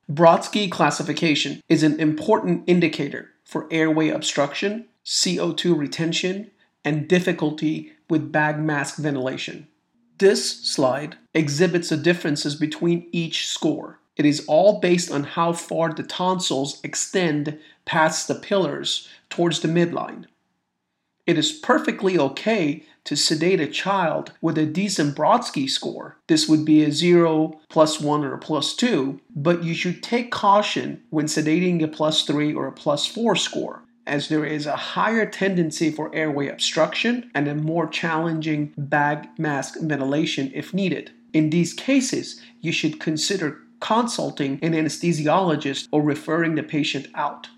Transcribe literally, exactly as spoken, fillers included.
Brodsky classification is an important indicator for airway obstruction, C O two retention, and difficulty with bag mask ventilation. This slide exhibits the differences between each score. It is all based on how far the tonsils extend past the pillars towards the midline. It is perfectly okay to sedate a child with a decent Brodsky score. This would be a zero, plus one, or a plus two, but you should take caution when sedating a plus three or a plus four score, as there is a higher tendency for airway obstruction and a more challenging bag mask ventilation if needed. In these cases, you should consider consulting an anesthesiologist or referring the patient out.